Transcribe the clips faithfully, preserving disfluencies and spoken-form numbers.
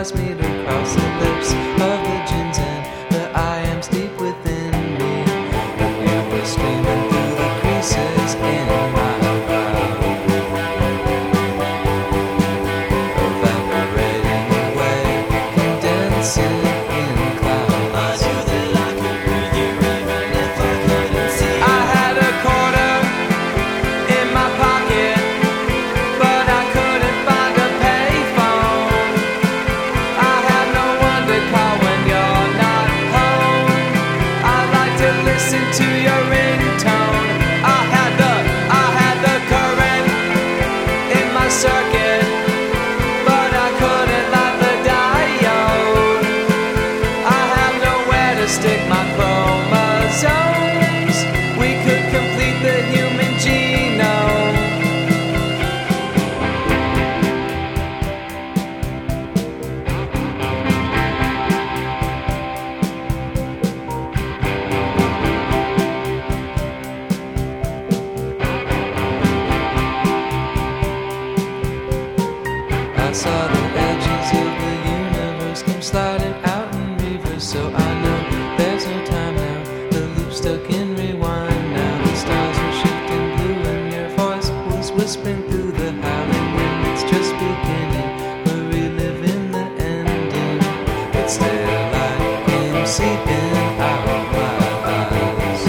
stars meet across the lips of the gins and the I ams deep within me. But you were screaming through the creases in my brow, evaporating away, condensing in clouds. I knew that I could breathe you even if I couldn't see. I had a quarter in my pocket, but I couldn't find a payphone. I have no one to call when you're not home. I like to listen to your ringtone. I had the, I had the current in my circuit, but I couldn't light the diode. I have nowhere to stick my chromosomes. We could complete the human genome. I saw the edges of the universe come sliding out in reverse, so I know there's no time now. The loop stuck in rewind now. The stars were shifting blue and your voice was whispering through the howling wind. It's just beginning, we're reliving the ending, but still I came seeping out my eyes.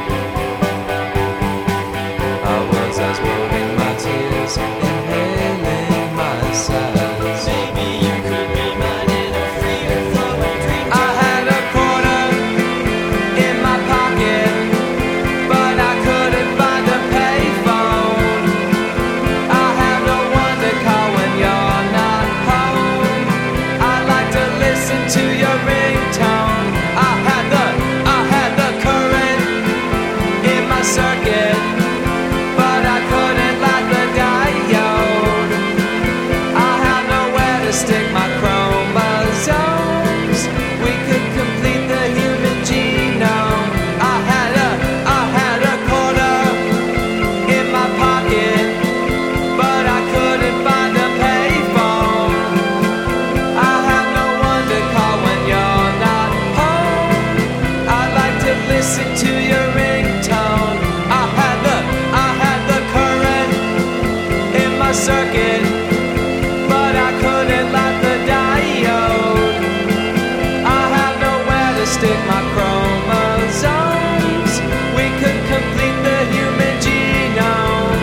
I was as rolling my tears, inhaling my sighs. Maybe you could be mine in a freer flowing dream. I had a quarter in my pocket, but I couldn't find a payphone. I have no one to call when you're not home. I like to listen to your ringtone. I had the, I had the current in my circuit, but I couldn't light the diode. I have nowhere to stick my chromosomes. We could complete the human genome. I had a, I had a quarter in my pocket, but I couldn't find a payphone. I have no one to call when you're not home. I like to listen to your ringtone. I had the, I had the current in my circuit, but I couldn't light the diode. I have nowhere to stick my chromosomes. We could complete the human genome.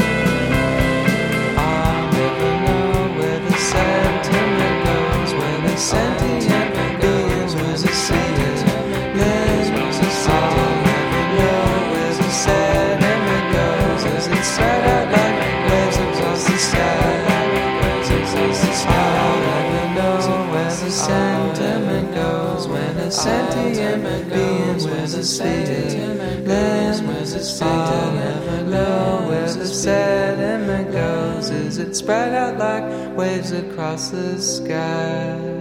I'll never know where the sentiment goes, where the sentient goes, where the sentiment goes. I'll never know where the sentiment goes, as it's spread out like waves across the sky. I'll never know where the sentiment goes, where the sentient beings, where the sentiment goes, where the I'll never know where the sediment goes, as it spread out like waves across the sky.